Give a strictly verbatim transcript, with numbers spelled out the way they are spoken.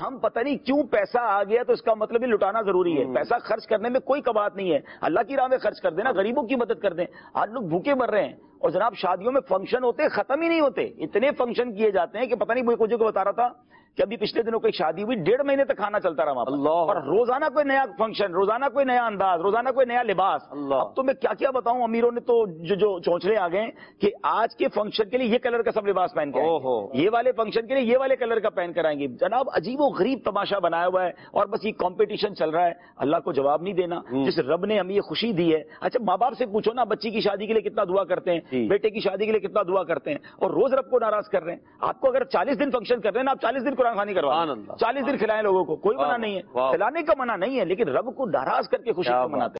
हम पता नहीं क्यों पैसा आ गया तो इसका मतलब ये लुटाना जरूरी है। पैसा खर्च करने में कोई कबात नहीं है, अल्लाह की राह में खर्च कर देना, गरीबों की मदद कर दें। आज लोग भूखे मर रहे हैं और जनाब शादियों में फंक्शन होते हैं, खत्म ही नहीं होते, इतने फंक्शन किए जाते हैं कि पता नहीं, मुझे को बता रहा था कि अभी पिछले दिनों कोई शादी हुई, डेढ़ महीने तक खाना चलता रहा वहां पर, और रोजाना कोई नया फंक्शन, रोजाना कोई नया अंदाज, रोजाना कोई नया लिबास। अब तो मैं क्या क्या बताऊं, अमीरों ने तो जो जो चौंचले आ गए कि आज के फंक्शन के लिए ये कलर का सब लिबास पहन के, ये वाले फंक्शन के लिए ये वाले कलर का पहन कर आएंगे। जनाब अजीबो गरीब तमाशा बनाया हुआ है और बस ये कॉम्पिटिशन चल रहा है। अल्लाह को जवाब नहीं देना जिस रब ने हमें ये खुशी दी है। अच्छा माँ बाप से पूछो ना, बच्ची की शादी के लिए कितना दुआ करते हैं, बेटे की शादी के लिए कितना दुआ करते हैं, और रोज रब को नाराज कर रहे हैं। आपको अगर चालीस दिन फंक्शन कर रहे हैं ना, आप चालीस दिन कुरान खानी करवा, चालीस दिन खिलाएं लोगों को, कोई मना नहीं है, खिलाने का मना नहीं है, लेकिन रब को नाराज करके खुशी को मनाते हैं।